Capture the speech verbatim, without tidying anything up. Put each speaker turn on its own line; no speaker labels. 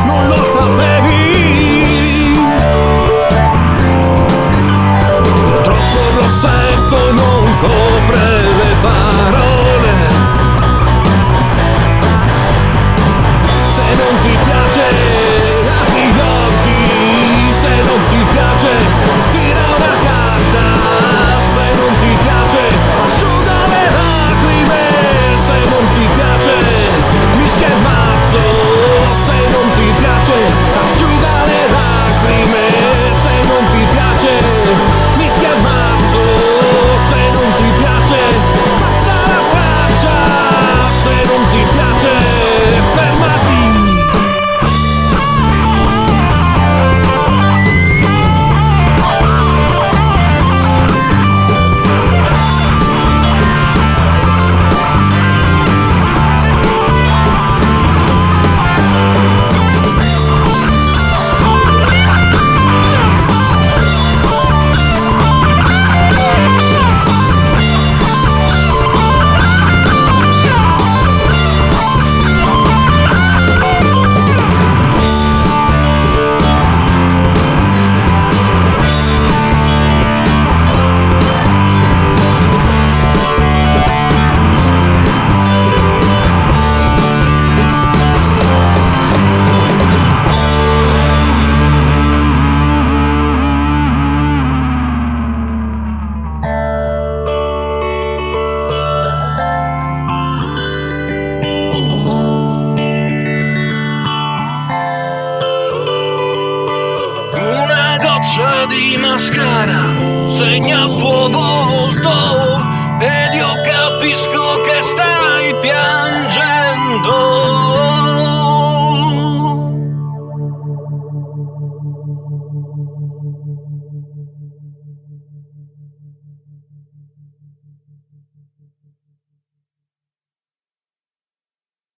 non lo sapevi. Purtroppo il rossetto non copre le parole. Se non ti piace apri gli occhi, se non ti piace tira una carta, se non ti piace asciuga le lacrime, se non ti piace mischia il mazzo, se non ti piace asciuga le lacrime, se non ti piace mischia il mazzo, se non ti piace passa la traccia, se non ti piace fermati. Una goccia di mascara segna il tuo volto.